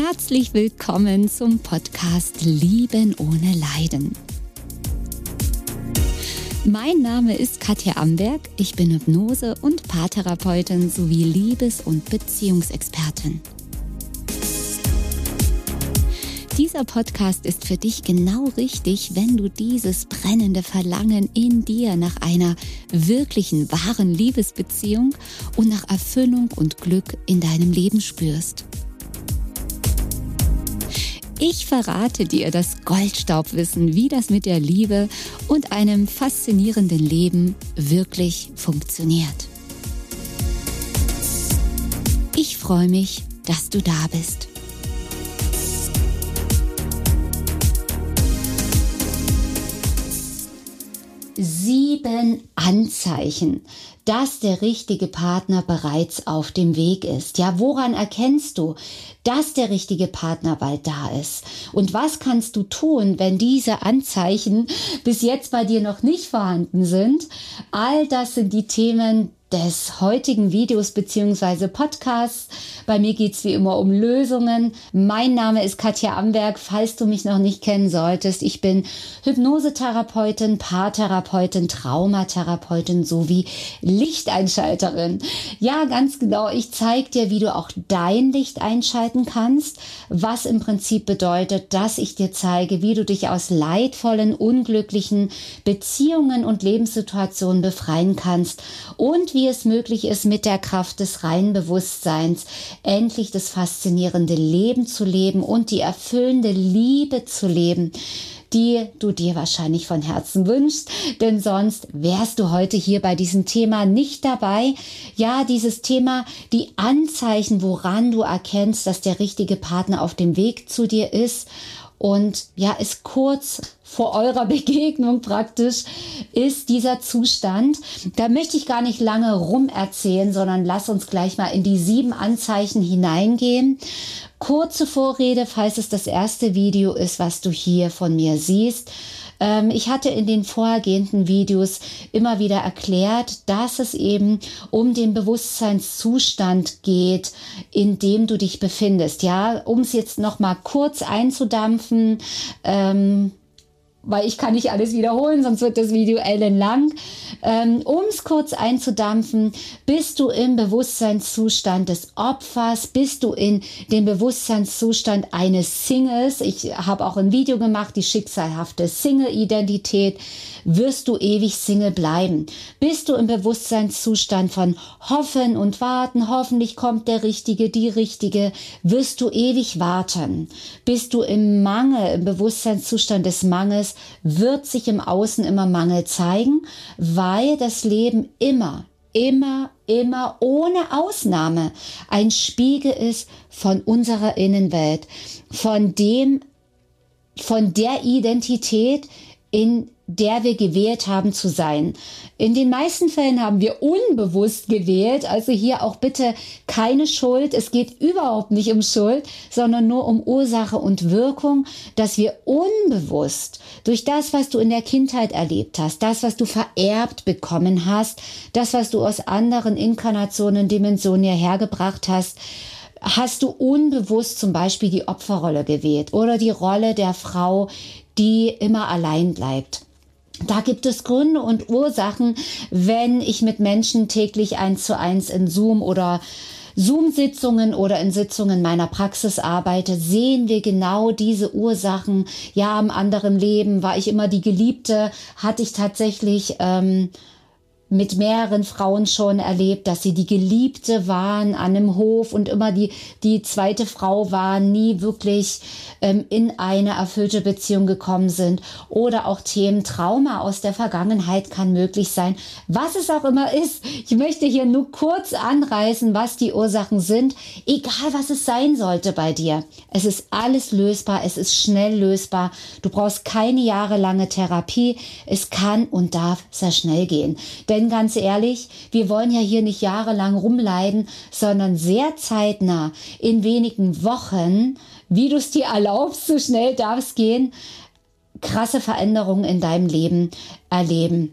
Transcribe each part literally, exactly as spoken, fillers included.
Herzlich willkommen zum Podcast Lieben ohne Leiden. Mein Name ist Katja Amberg, ich bin Hypnose- und Paartherapeutin sowie Liebes- und Beziehungsexpertin. Dieser Podcast ist für dich genau richtig, wenn du dieses brennende Verlangen in dir nach einer wirklichen, wahren Liebesbeziehung und nach Erfüllung und Glück in deinem Leben spürst. Ich verrate dir das Goldstaubwissen, wie das mit der Liebe und einem faszinierenden Leben wirklich funktioniert. Ich freue mich, dass du da bist. Sieben Anzeichen, dass der richtige Partner bereits auf dem Weg ist. Ja, woran erkennst du, dass der richtige Partner bald da ist? Und was kannst du tun, wenn diese Anzeichen bis jetzt bei dir noch nicht vorhanden sind? All das sind die Themen des heutigen Videos bzw. Podcasts. Bei mir geht's wie immer um Lösungen. Mein Name ist Katja Amberg, falls du mich noch nicht kennen solltest. Ich bin Hypnosetherapeutin, Paartherapeutin, Traumatherapeutin sowie Lichteinschalterin. Ja, ganz genau. Ich zeige dir, wie du auch dein Licht einschalten kannst, was im Prinzip bedeutet, dass ich dir zeige, wie du dich aus leidvollen, unglücklichen Beziehungen und Lebenssituationen befreien kannst und wie wie es möglich ist, mit der Kraft des reinen Bewusstseins endlich das faszinierende Leben zu leben und die erfüllende Liebe zu leben, die du dir wahrscheinlich von Herzen wünschst, denn sonst wärst du heute hier bei diesem Thema nicht dabei. Ja, dieses Thema, die Anzeichen, woran du erkennst, dass der richtige Partner auf dem Weg zu dir ist. Und ja, ist kurz vor eurer Begegnung praktisch, ist dieser Zustand. Da möchte ich gar nicht lange rum erzählen, sondern lass uns gleich mal in die sieben Anzeichen hineingehen. Kurze Vorrede, falls es das erste Video ist, was du hier von mir siehst. Ich hatte in den vorhergehenden Videos immer wieder erklärt, dass es eben um den Bewusstseinszustand geht, in dem du dich befindest. Ja, um es jetzt noch mal kurz einzudampfen, ähm, weil ich kann nicht alles wiederholen, sonst wird das Video ellenlang. Ähm, um es kurz einzudampfen, bist du im Bewusstseinszustand des Opfers, bist du in dem Bewusstseinszustand eines Singles. Ich habe auch ein Video gemacht, die schicksalhafte Single-Identität. Wirst du ewig Single bleiben? Bist du im Bewusstseinszustand von Hoffen und Warten? Hoffentlich kommt der Richtige, die Richtige. Wirst du ewig warten? Bist du im Mangel, im Bewusstseinszustand des Mangels? Wird sich im Außen immer Mangel zeigen, weil das Leben immer, immer, immer ohne Ausnahme ein Spiegel ist von unserer Innenwelt, von dem, von der Identität, in der wir gewählt haben zu sein. In den meisten Fällen haben wir unbewusst gewählt, also hier auch bitte keine Schuld. Es geht überhaupt nicht um Schuld, sondern nur um Ursache und Wirkung, dass wir unbewusst durch das, was du in der Kindheit erlebt hast, das, was du vererbt bekommen hast, das, was du aus anderen Inkarnationen, Dimensionen hierher gebracht hast, hast du unbewusst zum Beispiel die Opferrolle gewählt oder die Rolle der Frau, die immer allein bleibt. Da gibt es Gründe und Ursachen, wenn ich mit Menschen täglich eins zu eins in Zoom oder Zoom-Sitzungen oder in Sitzungen meiner Praxis arbeite, sehen wir genau diese Ursachen. Ja, im anderen Leben war ich immer die Geliebte, hatte ich tatsächlich ähm, mit mehreren Frauen schon erlebt, dass sie die Geliebte waren an einem Hof und immer die, die zweite Frau waren, nie wirklich ähm, in eine erfüllte Beziehung gekommen sind. Oder auch Themen Trauma aus der Vergangenheit kann möglich sein. Was es auch immer ist, ich möchte hier nur kurz anreißen, was die Ursachen sind. Egal, was es sein sollte bei dir. Es ist alles lösbar, es ist schnell lösbar. Du brauchst keine jahrelange Therapie. Es kann und darf sehr schnell gehen. Denn ganz ehrlich, wir wollen ja hier nicht jahrelang rumleiden, sondern sehr zeitnah, in wenigen Wochen, wie du es dir erlaubst, so schnell darf es gehen, krasse Veränderungen in deinem Leben erleben.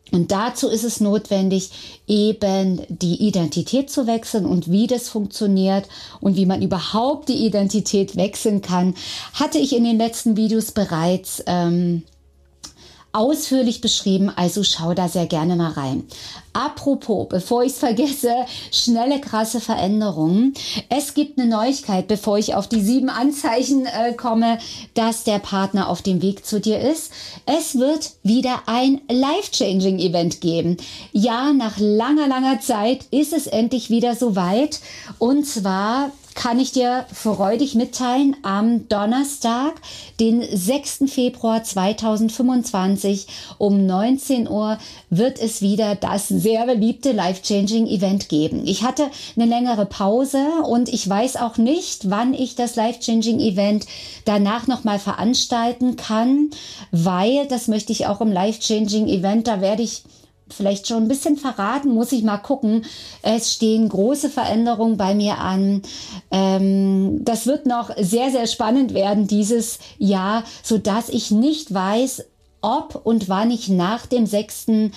Und dazu ist es notwendig, eben die Identität zu wechseln, und wie das funktioniert und wie man überhaupt die Identität wechseln kann, hatte ich in den letzten Videos bereits ähm, ausführlich beschrieben, also schau da sehr gerne mal rein. Apropos, bevor ich es vergesse, schnelle, krasse Veränderungen. Es gibt eine Neuigkeit, bevor ich auf die sieben Anzeichen äh, komme, dass der Partner auf dem Weg zu dir ist. Es wird wieder ein Life-Changing-Event geben. Ja, nach langer, langer Zeit ist es endlich wieder soweit. Und zwar kann ich dir freudig mitteilen, am Donnerstag, den sechsten Februar zweitausendfünfundzwanzig um neunzehn Uhr wird es wieder das sehr beliebte Life-Changing-Event geben. Ich hatte eine längere Pause und ich weiß auch nicht, wann ich das Life-Changing-Event danach nochmal veranstalten kann, weil, das möchte ich auch im Life-Changing-Event, da werde ich vielleicht schon ein bisschen verraten, muss ich mal gucken. Es stehen große Veränderungen bei mir an. Ähm, das wird noch sehr, sehr spannend werden dieses Jahr, sodass ich nicht weiß, ob und wann ich nach dem sechsten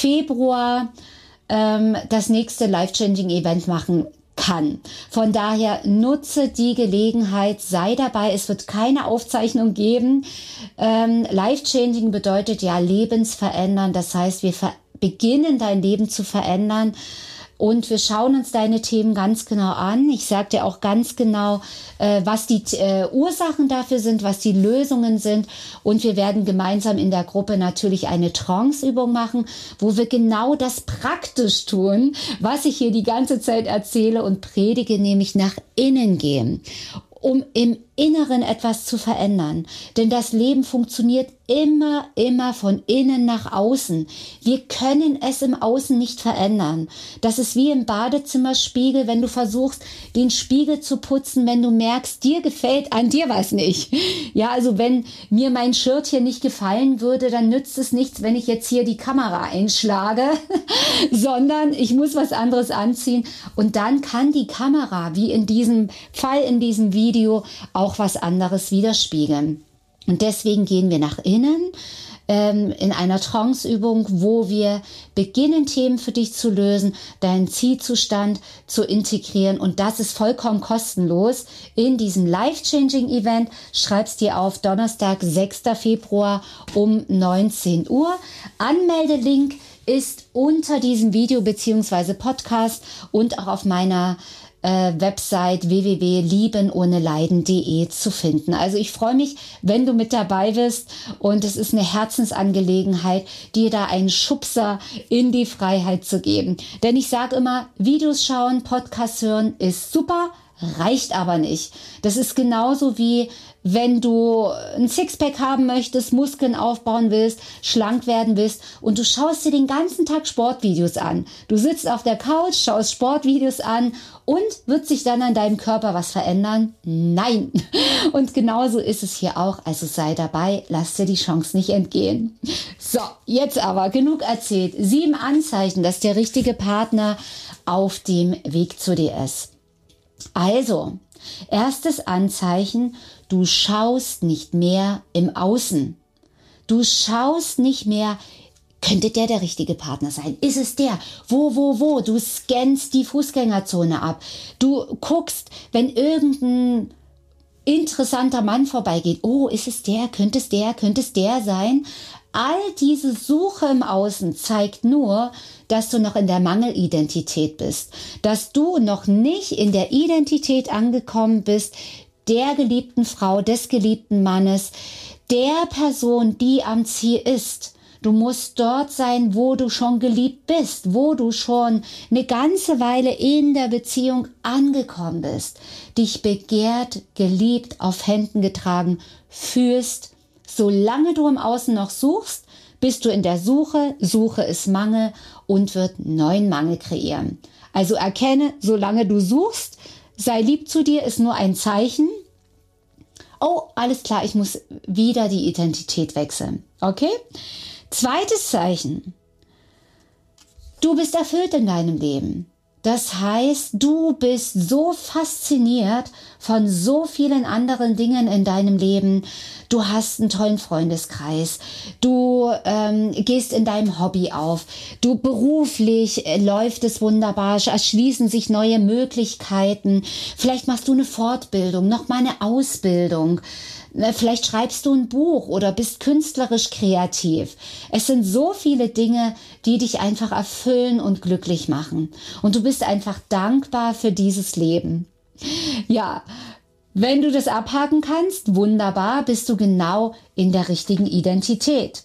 Februar ähm, das nächste Life-Changing-Event machen kann. Von daher nutze die Gelegenheit, sei dabei. Es wird keine Aufzeichnung geben. Ähm, Life-Changing bedeutet ja lebensverändern. Das heißt, wir ver- beginnen dein Leben zu verändern. Und wir schauen uns deine Themen ganz genau an. Ich sage dir auch ganz genau, äh, was die äh, Ursachen dafür sind, was die Lösungen sind. Und wir werden gemeinsam in der Gruppe natürlich eine Trance-Übung machen, wo wir genau das praktisch tun, was ich hier die ganze Zeit erzähle und predige, nämlich nach innen gehen, um im Inneren etwas zu verändern. Denn das Leben funktioniert immer, immer von innen nach außen. Wir können es im Außen nicht verändern. Das ist wie im Badezimmerspiegel, wenn du versuchst, den Spiegel zu putzen, wenn du merkst, dir gefällt an dir was nicht. Ja, also wenn mir mein Shirt hier nicht gefallen würde, dann nützt es nichts, wenn ich jetzt hier die Kamera einschlage, sondern ich muss was anderes anziehen. Und dann kann die Kamera, wie in diesem Fall, in diesem Video, auch was anderes widerspiegeln. Und deswegen gehen wir nach innen ähm, in einer Trance-Übung, wo wir beginnen, Themen für dich zu lösen, deinen Zielzustand zu integrieren. Und das ist vollkommen kostenlos in diesem Life-Changing-Event. Schreib's dir auf Donnerstag, sechsten Februar um neunzehn Uhr. Anmeldelink ist unter diesem Video bzw. Podcast und auch auf meiner Äh, Website w w w punkt lieben ohne leiden punkt d e zu finden. Also ich freue mich, wenn du mit dabei bist, und es ist eine Herzensangelegenheit, dir da einen Schubser in die Freiheit zu geben. Denn ich sage immer, Videos schauen, Podcasts hören ist super, reicht aber nicht. Das ist genauso wie wenn du ein Sixpack haben möchtest, Muskeln aufbauen willst, schlank werden willst und du schaust dir den ganzen Tag Sportvideos an. Du sitzt auf der Couch, schaust Sportvideos an und wird sich dann an deinem Körper was verändern? Nein. Und genauso ist es hier auch. Also sei dabei, lass dir die Chance nicht entgehen. So, jetzt aber genug erzählt. Sieben Anzeichen, dass der richtige Partner auf dem Weg zu dir ist. Also, erstes Anzeichen, du schaust nicht mehr im Außen. Du schaust nicht mehr, könnte der der richtige Partner sein? Ist es der? Wo, wo, wo? Du scannst die Fußgängerzone ab. Du guckst, wenn irgendein interessanter Mann vorbeigeht. Oh, ist es der? Könnte es der? Könnte es der sein? All diese Suche im Außen zeigt nur, dass du noch in der Mangelidentität bist, dass du noch nicht in der Identität angekommen bist, der geliebten Frau, des geliebten Mannes, der Person, die am Ziel ist. Du musst dort sein, wo du schon geliebt bist, wo du schon eine ganze Weile in der Beziehung angekommen bist, dich begehrt, geliebt, auf Händen getragen fühlst. Solange du im Außen noch suchst, bist du in der Suche. Suche ist Mangel und wird neuen Mangel kreieren. Also erkenne, solange du suchst, sei lieb zu dir, ist nur ein Zeichen. Oh, alles klar, ich muss wieder die Identität wechseln. Okay? Zweites Zeichen. Du bist erfüllt in deinem Leben. Das heißt, du bist so fasziniert von so vielen anderen Dingen in deinem Leben. Du hast einen tollen Freundeskreis. Du ähm, gehst in deinem Hobby auf. Du beruflich äh, läuft es wunderbar. Erschließen sich neue Möglichkeiten. Vielleicht machst du eine Fortbildung, noch mal eine Ausbildung. Vielleicht schreibst du ein Buch oder bist künstlerisch kreativ. Es sind so viele Dinge, die dich einfach erfüllen und glücklich machen. Und du bist einfach dankbar für dieses Leben. Ja, wenn du das abhaken kannst, wunderbar, bist du genau in der richtigen Identität.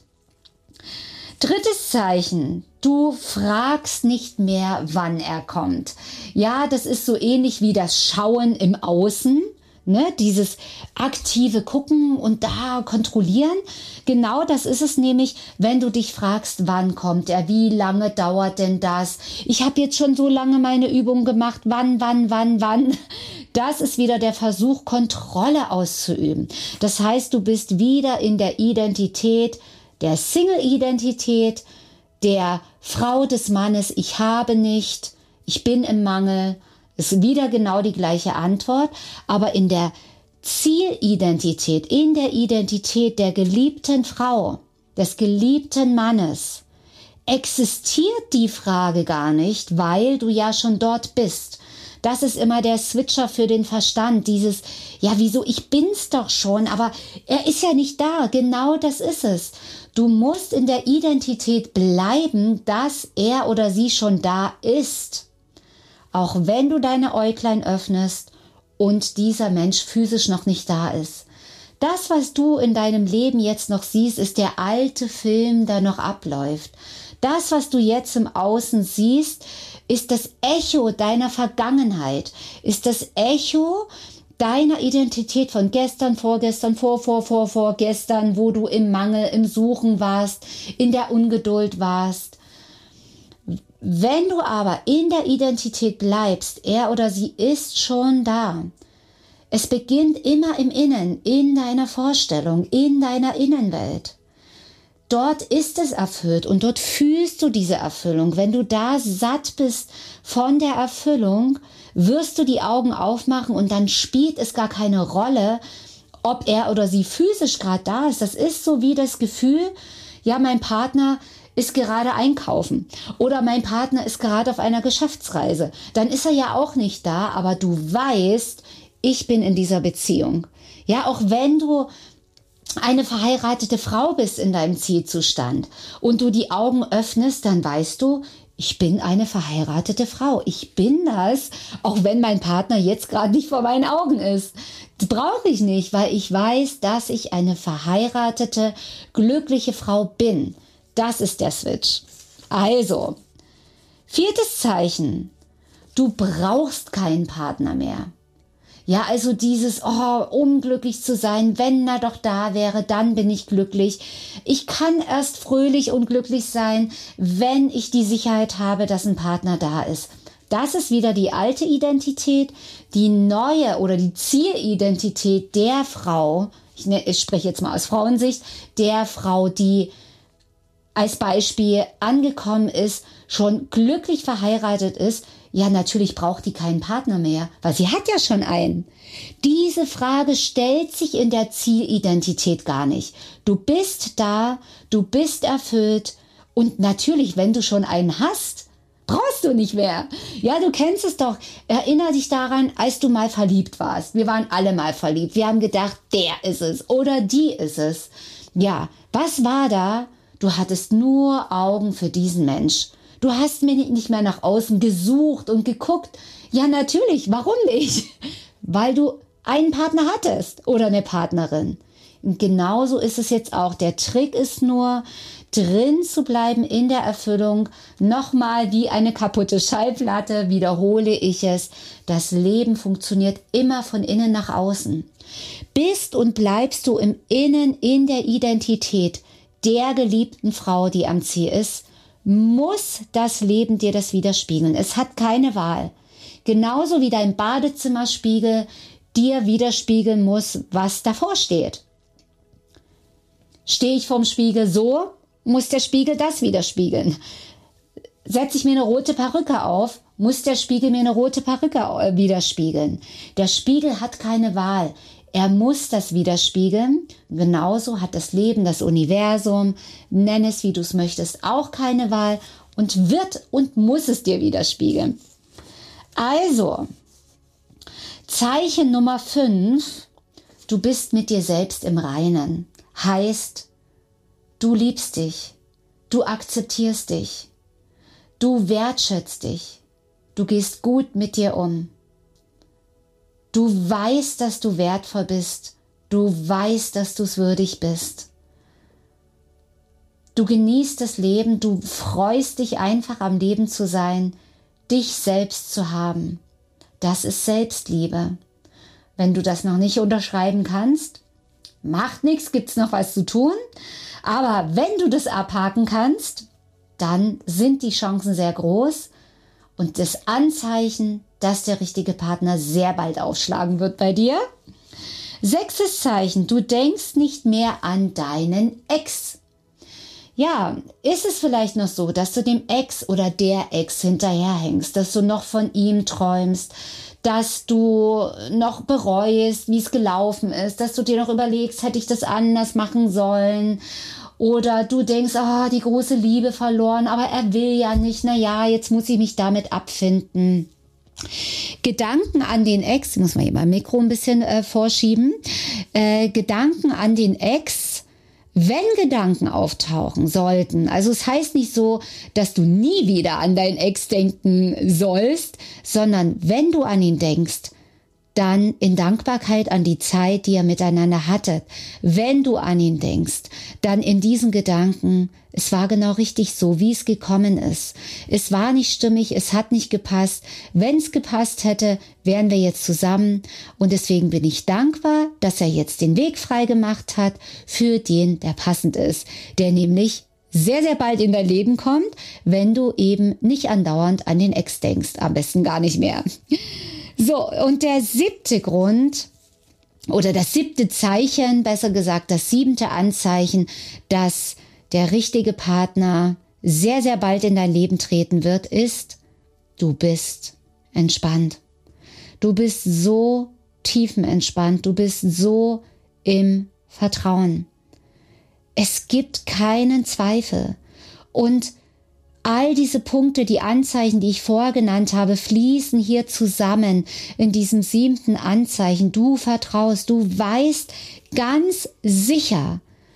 Drittes Zeichen. Du fragst nicht mehr, wann er kommt. Ja, das ist so ähnlich wie das Schauen im Außen. Ne, dieses aktive Gucken und da kontrollieren, genau das ist es nämlich, wenn du dich fragst, wann kommt er, wie lange dauert denn das? Ich habe jetzt schon so lange meine Übung gemacht, wann, wann, wann, wann? Das ist wieder der Versuch, Kontrolle auszuüben. Das heißt, du bist wieder in der Identität, der Single-Identität, der Frau des Mannes, ich habe nicht, ich bin im Mangel. Ist wieder genau die gleiche Antwort, aber in der Zielidentität, in der Identität der geliebten Frau, des geliebten Mannes, existiert die Frage gar nicht, weil du ja schon dort bist. Das ist immer der Switcher für den Verstand, dieses, ja wieso, ich bin's doch schon, aber er ist ja nicht da, genau das ist es. Du musst in der Identität bleiben, dass er oder sie schon da ist. Auch wenn du deine Äuglein öffnest und dieser Mensch physisch noch nicht da ist. Das, was du in deinem Leben jetzt noch siehst, ist der alte Film, der noch abläuft. Das, was du jetzt im Außen siehst, ist das Echo deiner Vergangenheit, ist das Echo deiner Identität von gestern, vorgestern, vor, vor, vor, vorgestern, wo du im Mangel, im Suchen warst, in der Ungeduld warst. Wenn du aber in der Identität bleibst, er oder sie ist schon da. Es beginnt immer im Innen, in deiner Vorstellung, in deiner Innenwelt. Dort ist es erfüllt und dort fühlst du diese Erfüllung. Wenn du da satt bist von der Erfüllung, wirst du die Augen aufmachen und dann spielt es gar keine Rolle, ob er oder sie physisch gerade da ist. Das ist so wie das Gefühl, ja, mein Partner ist gerade einkaufen oder mein Partner ist gerade auf einer Geschäftsreise. Dann ist er ja auch nicht da, aber du weißt, ich bin in dieser Beziehung. Ja, auch wenn du eine verheiratete Frau bist in deinem Zielzustand und du die Augen öffnest, dann weißt du, ich bin eine verheiratete Frau. Ich bin das, auch wenn mein Partner jetzt gerade nicht vor meinen Augen ist. Das brauche ich nicht, weil ich weiß, dass ich eine verheiratete, glückliche Frau bin. Das ist der Switch. Also, viertes Zeichen. Du brauchst keinen Partner mehr. Ja, also dieses, oh, unglücklich zu sein, wenn er doch da wäre, dann bin ich glücklich. Ich kann erst fröhlich und glücklich sein, wenn ich die Sicherheit habe, dass ein Partner da ist. Das ist wieder die alte Identität, die neue oder die Zielidentität der Frau, ich, ne, ich spreche jetzt mal aus Frauensicht, der Frau, die als Beispiel angekommen ist, schon glücklich verheiratet ist. Ja, natürlich braucht die keinen Partner mehr, weil sie hat ja schon einen. Diese Frage stellt sich in der Zielidentität gar nicht. Du bist da, du bist erfüllt und natürlich, wenn du schon einen hast, brauchst du nicht mehr. Ja, du kennst es doch. Erinner dich daran, als du mal verliebt warst. Wir waren alle mal verliebt. Wir haben gedacht, der ist es oder die ist es. Ja, was war da? Du hattest nur Augen für diesen Mensch. Du hast mir nicht mehr nach außen gesucht und geguckt. Ja, natürlich. Warum nicht? Weil du einen Partner hattest oder eine Partnerin. Und genauso ist es jetzt auch. Der Trick ist nur, drin zu bleiben in der Erfüllung. Nochmal wie eine kaputte Schallplatte wiederhole ich es. Das Leben funktioniert immer von innen nach außen. Bist und bleibst du im Innen in der Identität der geliebten Frau, die am Ziel ist, muss das Leben dir das widerspiegeln. Es hat keine Wahl. Genauso wie dein Badezimmerspiegel dir widerspiegeln muss, was davor steht. Stehe ich vorm Spiegel so, muss der Spiegel das widerspiegeln. setze ich mir eine rote Perücke auf, muss der Spiegel mir eine rote Perücke widerspiegeln. Der Spiegel hat keine Wahl. Er muss das widerspiegeln. Genauso hat das Leben, das Universum, nenn es wie du es möchtest, auch keine Wahl und wird und muss es dir widerspiegeln. Also, Zeichen Nummer fünf, du bist mit dir selbst im Reinen. Heißt, du liebst dich, du akzeptierst dich, du wertschätzt dich, du gehst gut mit dir um. Du weißt, dass du wertvoll bist. Du weißt, dass du es würdig bist. Du genießt das Leben. Du freust dich einfach am Leben zu sein, dich selbst zu haben. Das ist Selbstliebe. Wenn du das noch nicht unterschreiben kannst, macht nichts, gibt's noch was zu tun. Aber wenn du das abhaken kannst, dann sind die Chancen sehr groß und das Anzeichen, dass der richtige Partner sehr bald aufschlagen wird bei dir. Sechstes Zeichen, du denkst nicht mehr an deinen Ex. Ja, ist es vielleicht noch so, dass du dem Ex oder der Ex hinterherhängst, dass du noch von ihm träumst, dass du noch bereust, wie es gelaufen ist, dass du dir noch überlegst, hätte ich das anders machen sollen? Oder du denkst, ah, oh, die große Liebe verloren, aber er will ja nicht, na ja, jetzt muss ich mich damit abfinden. Gedanken an den Ex, muss man hier mal Mikro ein bisschen äh, vorschieben, äh, Gedanken an den Ex, wenn Gedanken auftauchen sollten, also es heißt nicht so, dass du nie wieder an deinen Ex denken sollst, sondern wenn du an ihn denkst, dann in Dankbarkeit an die Zeit, die ihr miteinander hattet. Wenn du an ihn denkst, dann in diesen Gedanken, es war genau richtig so, wie es gekommen ist. Es war nicht stimmig, es hat nicht gepasst. Wenn es gepasst hätte, wären wir jetzt zusammen. Und deswegen bin ich dankbar, dass er jetzt den Weg frei gemacht hat für den, der passend ist. Der nämlich sehr, sehr bald in dein Leben kommt, wenn du eben nicht andauernd an den Ex denkst. Am besten gar nicht mehr. So, und der siebte Grund oder das siebte Zeichen, besser gesagt das siebente Anzeichen, dass der richtige Partner sehr, sehr bald in dein Leben treten wird, ist, du bist entspannt. Du bist so tiefenentspannt, du bist so im Vertrauen. Es gibt keinen Zweifel. Und all diese Punkte, die Anzeichen, die ich vorher genannt habe, fließen hier zusammen in diesem siebten Anzeichen. Du vertraust, du weißt ganz sicher,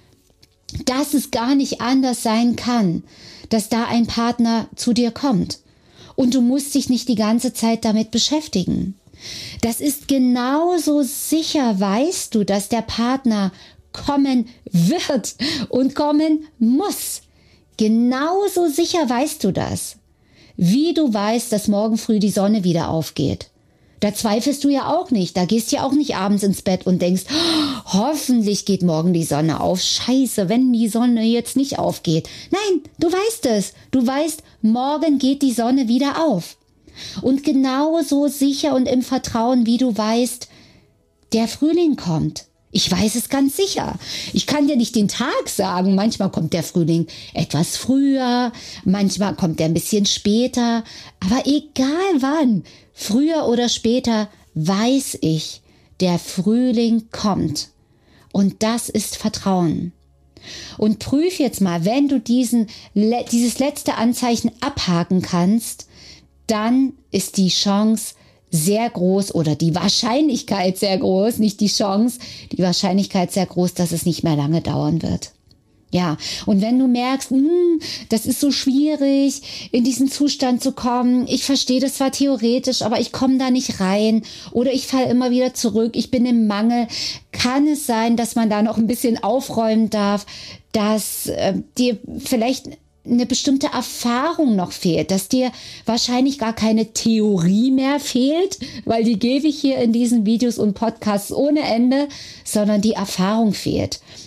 dass es gar nicht anders sein kann, dass da ein Partner zu dir kommt. Und du musst dich nicht die ganze Zeit damit beschäftigen. Das ist genauso sicher, weißt du, dass der Partner kommen wird und kommen muss. Genauso sicher weißt du das, wie du weißt, dass morgen früh die Sonne wieder aufgeht. Da zweifelst du ja auch nicht. Da gehst du ja auch nicht abends ins Bett und denkst, oh, hoffentlich geht morgen die Sonne auf. Scheiße, wenn die Sonne jetzt nicht aufgeht. Nein, du weißt es. Du weißt, morgen geht die Sonne wieder auf. Und genauso sicher und im Vertrauen, wie du weißt, der Frühling kommt. Ich weiß es ganz sicher. Ich kann dir nicht den Tag sagen. Manchmal kommt der Frühling etwas früher, manchmal kommt er ein bisschen später. Aber egal wann, früher oder später, weiß ich, der Frühling kommt. Und das ist Vertrauen. Und prüf jetzt mal, wenn du diesen, dieses letzte Anzeichen abhaken kannst, dann ist die Chance sehr groß oder die Wahrscheinlichkeit sehr groß, nicht die Chance, die Wahrscheinlichkeit sehr groß, dass es nicht mehr lange dauern wird. Ja, und wenn du merkst, hm, das ist so schwierig, in diesen Zustand zu kommen, ich verstehe das zwar theoretisch, aber ich komme da nicht rein oder ich falle immer wieder zurück, ich bin im Mangel, kann es sein, dass man da noch ein bisschen aufräumen darf, dass äh, dir vielleicht eine bestimmte Erfahrung noch fehlt, dass dir wahrscheinlich gar keine Theorie mehr fehlt, weil die gebe ich hier in diesen Videos und Podcasts ohne Ende, sondern die Erfahrung fehlt.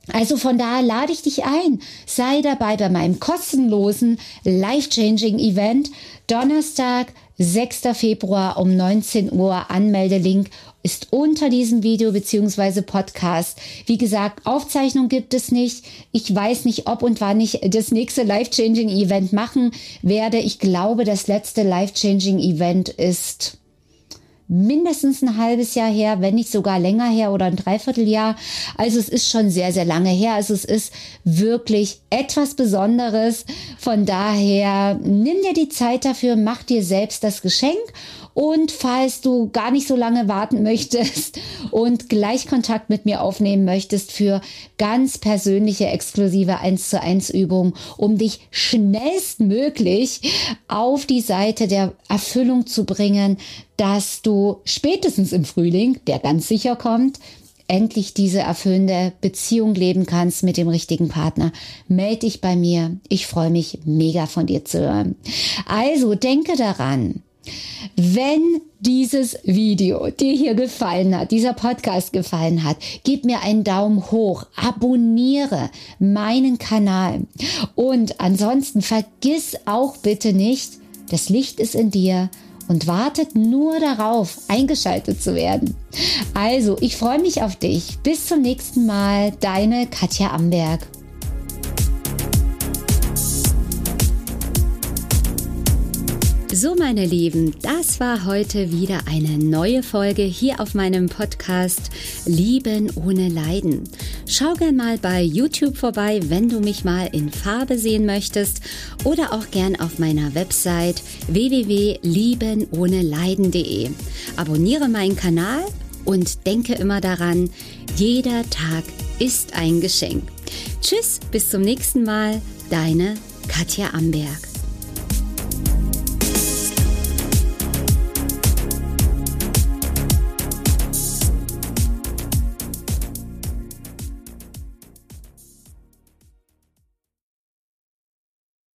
Also von daher lade ich dich ein, sei dabei bei meinem kostenlosen Life-Changing Event, Donnerstag, sechster Februar um neunzehn Uhr. Anmeldelink ist unter diesem Video bzw. Podcast. Wie gesagt, Aufzeichnung gibt es nicht. Ich weiß nicht, ob und wann ich das nächste Life-Changing Event machen werde. Ich glaube, das letzte Life-Changing Event ist mindestens ein halbes Jahr her, wenn nicht sogar länger her oder ein Dreivierteljahr. Also es ist schon sehr, sehr lange her. Also es ist wirklich etwas Besonderes. Von daher nimm dir die Zeit dafür, mach dir selbst das Geschenk. Und falls du gar nicht so lange warten möchtest und gleich Kontakt mit mir aufnehmen möchtest für ganz persönliche, exklusive eins zu eins Übungen, um dich schnellstmöglich auf die Seite der Erfüllung zu bringen, dass du spätestens im Frühling, der ganz sicher kommt, endlich diese erfüllende Beziehung leben kannst mit dem richtigen Partner. Meld dich bei mir. Ich freue mich mega von dir zu hören. Also denke daran, wenn dieses Video dir hier gefallen hat, dieser Podcast gefallen hat, gib mir einen Daumen hoch, abonniere meinen Kanal und ansonsten vergiss auch bitte nicht, das Licht ist in dir und wartet nur darauf, eingeschaltet zu werden. Also, ich freue mich auf dich. Bis zum nächsten Mal, deine Katja Amberg. So, meine Lieben, das war heute wieder eine neue Folge hier auf meinem Podcast Lieben ohne Leiden. Schau gern mal bei YouTube vorbei, wenn du mich mal in Farbe sehen möchtest oder auch gern auf meiner Website w w w punkt lieben ohne leiden punkt de. Abonniere meinen Kanal und denke immer daran, jeder Tag ist ein Geschenk. Tschüss, bis zum nächsten Mal, deine Katja Amberg.